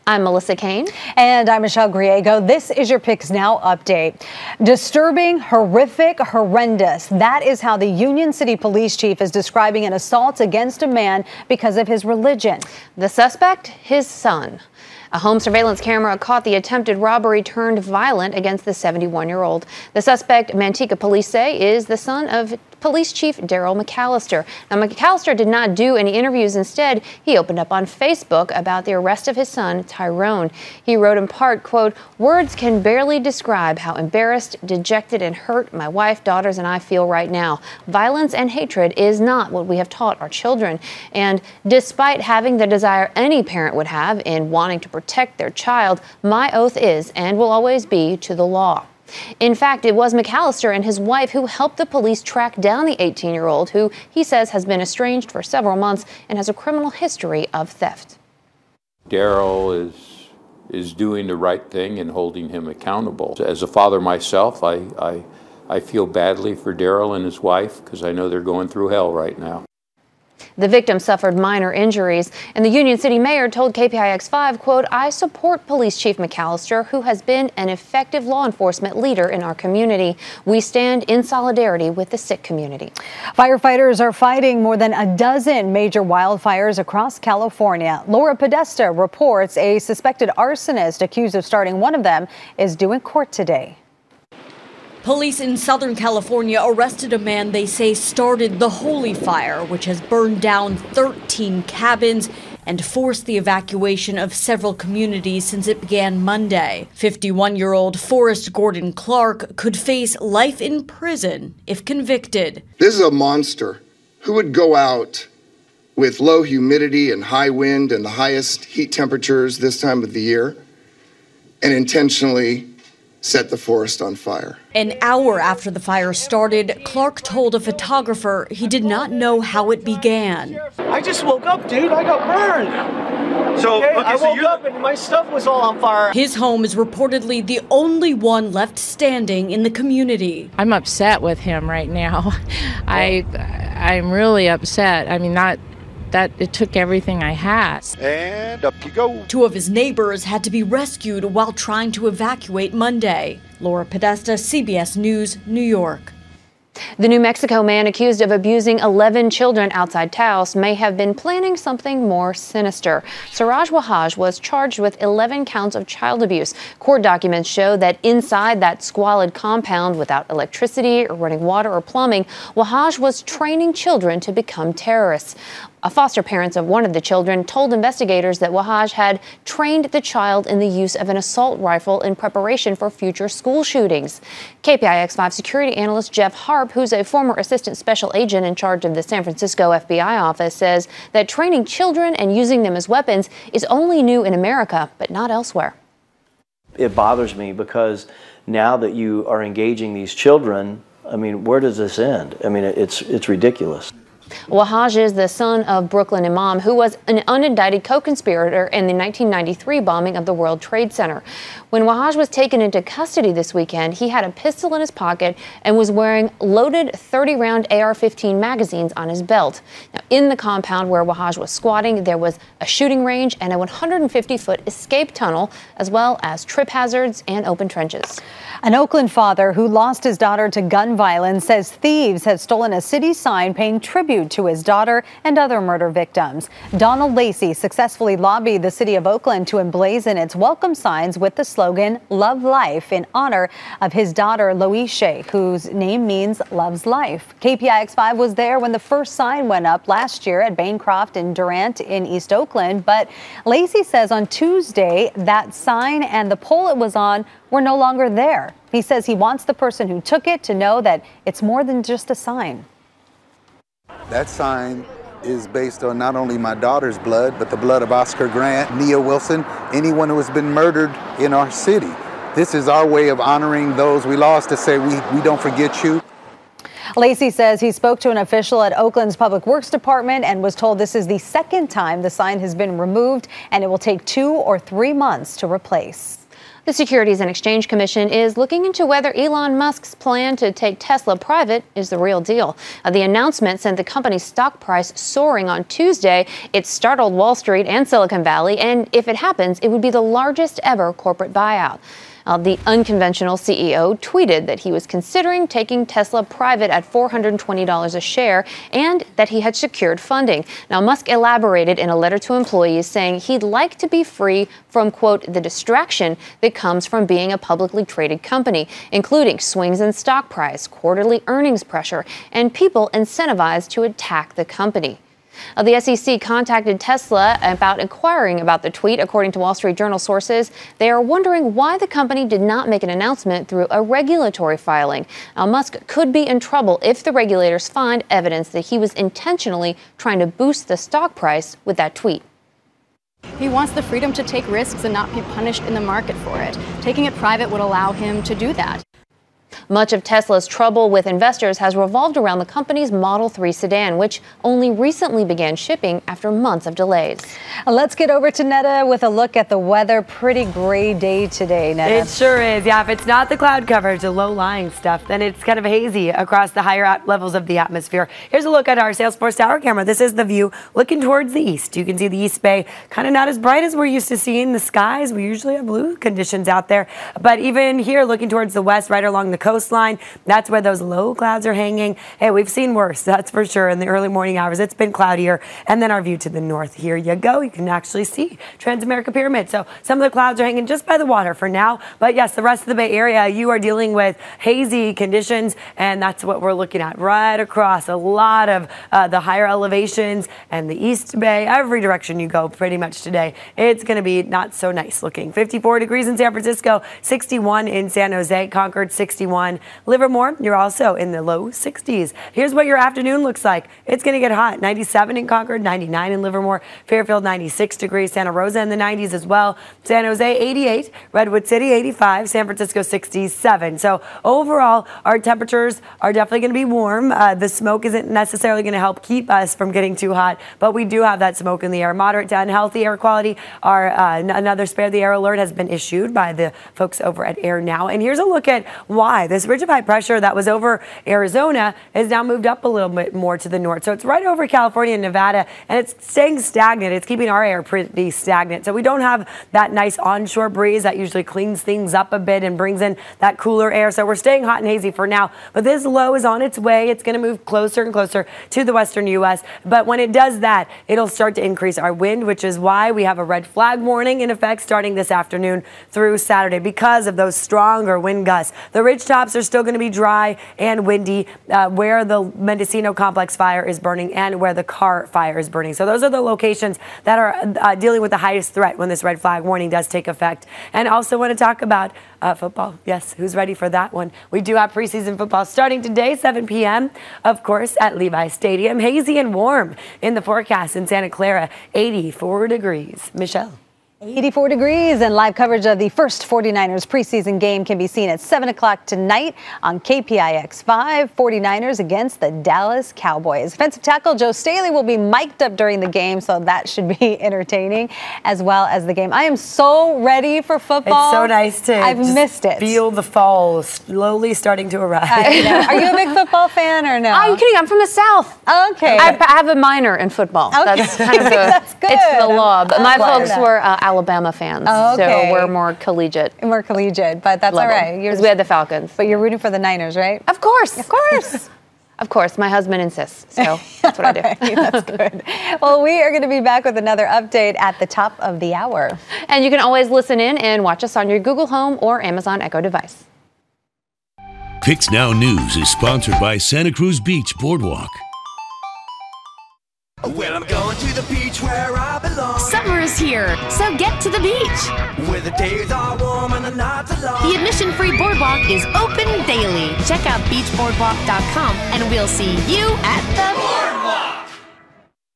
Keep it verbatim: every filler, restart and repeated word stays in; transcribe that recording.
I'm Melissa Kane. And I'm Michelle Griego. This is your Picks Now update. Disturbing, horrific, horrendous. That is how the Union City Police Chief is describing an assault against a man because of his religion. The suspect, his son. A home surveillance camera caught the attempted robbery turned violent against the seventy-one-year-old. The suspect, Manteca police say, is the son of Police Chief Daryl McAllister. Now, McAllister did not do any interviews. Instead, he opened up on Facebook about the arrest of his son, Tyrone. He wrote in part, quote, "Words can barely describe how embarrassed, dejected, and hurt my wife, daughters, and I feel right now. Violence and hatred is not what we have taught our children. And despite having the desire any parent would have in wanting to protect their child, my oath is and will always be to the law." In fact, it was McAllister and his wife who helped the police track down the eighteen-year-old, who he says has been estranged for several months and has a criminal history of theft. Daryl is is doing the right thing and holding him accountable. As a father myself, I I, I feel badly for Daryl and his wife because I know they're going through hell right now. The victim suffered minor injuries, and the Union City mayor told K P I X five, quote, "I support Police Chief McAllister, who has been an effective law enforcement leader in our community. We stand in solidarity with the Sikh community." Firefighters are fighting more than a dozen major wildfires across California. Laura Podesta reports a suspected arsonist accused of starting one of them is due in court today. Police in Southern California arrested a man they say started the Holy Fire, which has burned down thirteen cabins and forced the evacuation of several communities since it began Monday. fifty-one-year-old Forrest Gordon Clark could face life in prison if convicted. This is a monster who would go out with low humidity and high wind and the highest heat temperatures this time of the year and intentionally set the forest on fire. An hour after the fire started, Clark told a photographer he did not know how it began. I just woke up, dude. I got burned. So, okay, okay, I woke so up and my stuff was all on fire. His home is reportedly the only one left standing in the community. I'm upset with him right now. I, I'm really upset. I mean, not that it took everything I had. And up you go. Two of his neighbors had to be rescued while trying to evacuate Monday. Laura Podesta, C B S News, New York. The New Mexico man accused of abusing eleven children outside Taos may have been planning something more sinister. Siraj Wahaj was charged with eleven counts of child abuse. Court documents show that inside that squalid compound without electricity or running water or plumbing, Wahaj was training children to become terrorists. A foster parents of one of the children told investigators that Wahaj had trained the child in the use of an assault rifle in preparation for future school shootings. K P I X five security analyst Jeff Harp, who's a former assistant special agent in charge of the San Francisco F B I office, says that training children and using them as weapons is only new in America, but not elsewhere. It bothers me because now that you are engaging these children, I mean, where does this end? I mean, it's it's ridiculous. Wahaj is the son of Brooklyn Imam, who was an unindicted co-conspirator in the nineteen ninety-three bombing of the World Trade Center. When Wahaj was taken into custody this weekend, he had a pistol in his pocket and was wearing loaded thirty round A R fifteen magazines on his belt. Now, in the compound where Wahaj was squatting, there was a shooting range and a one hundred fifty foot escape tunnel, as well as trip hazards and open trenches. An Oakland father who lost his daughter to gun violence says thieves had stolen a city sign paying tribute to his daughter and other murder victims. Donald Lacey successfully lobbied the city of Oakland to emblazon its welcome signs with the slogan "Love Life" in honor of his daughter Loisha, whose name means loves life. K P I X five was there when the first sign went up last year at Bancroft and Durant in East Oakland, but Lacey says on Tuesday that sign and the pole it was on were no longer there. He says he wants the person who took it to know that it's more than just a sign. That sign is based on not only my daughter's blood, but the blood of Oscar Grant, Nia Wilson, anyone who has been murdered in our city. This is our way of honoring those we lost, to say we, we don't forget you. Lacey says he spoke to an official at Oakland's Public Works Department and was told this is the second time the sign has been removed and it will take two or three months to replace. The Securities and Exchange Commission is looking into whether Elon Musk's plan to take Tesla private is the real deal. Uh, the announcement sent the company's stock price soaring on Tuesday. It startled Wall Street and Silicon Valley, and if it happens, it would be the largest ever corporate buyout. Uh, the unconventional C E O tweeted that he was considering taking Tesla private at four hundred twenty dollars a share and that he had secured funding. Now, Musk elaborated in a letter to employees saying he'd like to be free from, quote, the distraction that comes from being a publicly traded company, including swings in stock price, quarterly earnings pressure, and people incentivized to attack the company. Uh, the S E C contacted Tesla about inquiring about the tweet. According to Wall Street Journal sources, they are wondering why the company did not make an announcement through a regulatory filing. Now, Musk could be in trouble if the regulators find evidence that he was intentionally trying to boost the stock price with that tweet. He wants the freedom to take risks and not be punished in the market for it. Taking it private would allow him to do that. Much of Tesla's trouble with investors has revolved around the company's Model three sedan, which only recently began shipping after months of delays. Let's get over to Netta with a look at the weather. Pretty gray day today, Netta. It sure is. Yeah, if it's not the cloud coverage, the low-lying stuff, then it's kind of hazy across the higher levels of the atmosphere. Here's a look at our Salesforce Tower camera. This is the view looking towards the east. You can see the East Bay, kind of not as bright as we're used to seeing the skies. We usually have blue conditions out there. But even here, looking towards the west, right along the coastline, that's where those low clouds are hanging. Hey, we've seen worse, that's for sure. In the early morning hours, it's been cloudier. And then our view to the north, here you go. You can actually see Transamerica Pyramid. So some of the clouds are hanging just by the water for now. But yes, the rest of the Bay Area, you are dealing with hazy conditions, and that's what we're looking at right across a lot of uh, the higher elevations and the East Bay. Every direction you go pretty much today, it's going to be not so nice looking. fifty-four degrees in San Francisco, sixty-one in San Jose, Concord sixty-one. Livermore, you're also in the low sixties. Here's what your afternoon looks like. It's going to get hot. ninety-seven in Concord, ninety-nine in Livermore, Fairfield ninety-six degrees, Santa Rosa in the nineties as well, San Jose eighty-eight, Redwood City eighty-five, San Francisco sixty-seven. So overall, our temperatures are definitely going to be warm. Uh, the smoke isn't necessarily going to help keep us from getting too hot, but we do have that smoke in the air. Moderate to unhealthy air quality. Our uh, another spare the air alert has been issued by the folks over at Air Now. And here's a look at why this ridge of high pressure that was over Arizona has now moved up a little bit more to the north. So it's right over California and Nevada, and it's staying stagnant. It's keeping our air pretty stagnant. So we don't have that nice onshore breeze that usually cleans things up a bit and brings in that cooler air. So we're staying hot and hazy for now. But this low is on its way. It's going to move closer and closer to the western U S. But when it does that, it'll start to increase our wind, which is why we have a red flag warning in effect starting this afternoon through Saturday because of those stronger wind gusts. The ridge tops are still going to be dry and windy uh, where the Mendocino Complex fire is burning and where the Carr fire is burning. So those are the locations that are uh, dealing with the highest threat when this red flag warning does take effect. And also want to talk about uh, football. Yes, who's ready for that one? We do have preseason football starting today, seven p.m., of course, at Levi Stadium. Hazy and warm in the forecast in Santa Clara, eighty-four degrees. Michelle. eighty-four degrees, and live coverage of the first forty-niners preseason game can be seen at seven o'clock tonight on K P I X five. forty-niners against the Dallas Cowboys. Defensive tackle Joe Staley will be mic'd up during the game, so that should be entertaining as well as the game. I am so ready for football. It's so nice to I've missed it. Feel the fall slowly starting to arrive. I know. Are you a big football fan or no? Are you kidding? I'm from the South. Okay. I, I have a minor in football. Okay. That's kind of the, That's good. It's the law. But my That's folks good. were uh, Alabama fans, Oh, okay. so we're more collegiate. More collegiate, but that's level. all right. Because we had the Falcons. But you're rooting for the Niners, right? Of course. Of course. Of course. My husband insists, so that's what I do. Right, that's good. Well, we are going to be back with another update at the top of the hour. And you can always listen in and watch us on your Google Home or Amazon Echo device. Pix Now News is sponsored by Santa Cruz Beach Boardwalk. Well, I'm going to the beach where I belong. Summer is here, so get to the beach. Where the days are warm and the nights are long. The admission-free boardwalk is open daily. Check out beach boardwalk dot com and we'll see you at the boardwalk.